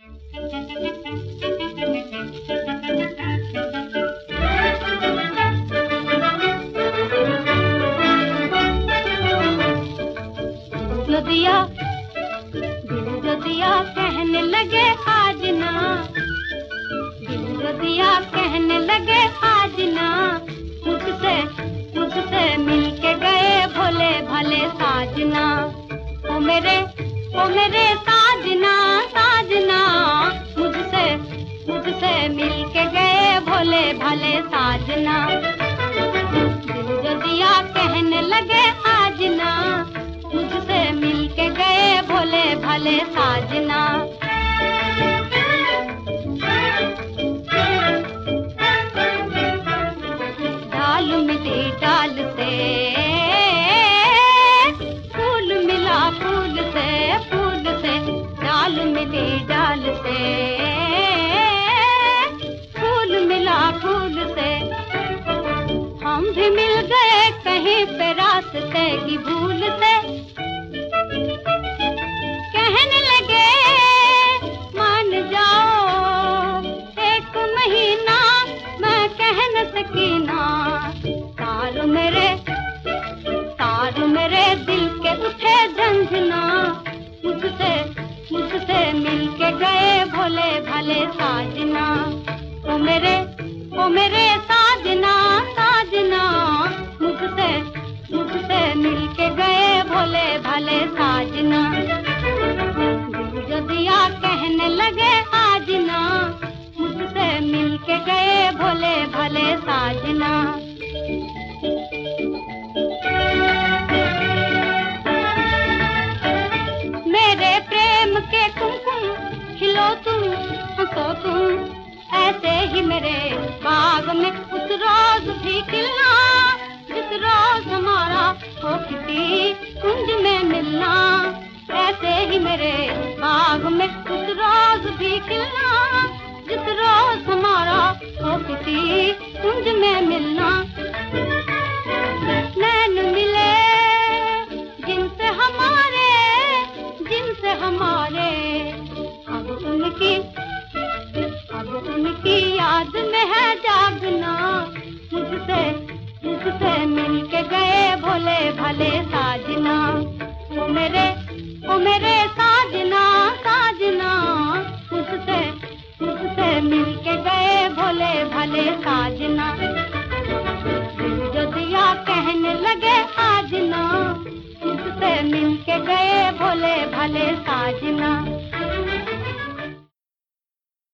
दिल जो दिया कहने लगे आज ना, दिल जो दिया कहने लगे आज ना, मुझसे मिलके गए भोले भाले साजना। ओ मेरे साजना साजना, मुझसे मिलके गए भोले भाले साजना। दिल जो दिया कहने लगे आज ना, मुझसे मिलके गए भोले भाले साजना। डाल मिली डाल से फूल मिला फूल से, फूल से डाल मिली डाल से फूल मिला फूल से। हम भी मिल गए कहीं पे रास्ते की भूल से। कहने लगे मान जाओ एक महीना, मैं कह न सकी ना। तार मेरे दिल के उठे झंझना, मुझसे मिलके गए भोले भाले साजना। ओ मेरे साजना साजना, मुझसे मिलके गए भोले भाले साजना। दिल जो दिया कहने लगे आज ना, मुझसे मिलके गए भोले भाले साजना। मेरे प्रेम के कुमकुम खिलो तुम, हंसो तुम, ऐसे ही मेरे बाग में उस रोज भी खिलना, जिस रोज हमारा हो किसी कुंज में मिलना। ऐसे ही मेरे बाग में उस रोज भी खिलना, जिस रोज हमारा हो किसी कुंज में मिलना। नैन मिले जिनसे हमारे, अब उनकी याद में है जागना। मुझसे मिलके गए भोले भाले साजना। ओ मेरे साजना साजना, मुझसे मिलके गए भोले भाले साजना। दिल जो दिया कहने लगे आज ना, मुझसे मिलके गए भोले भाले साजना।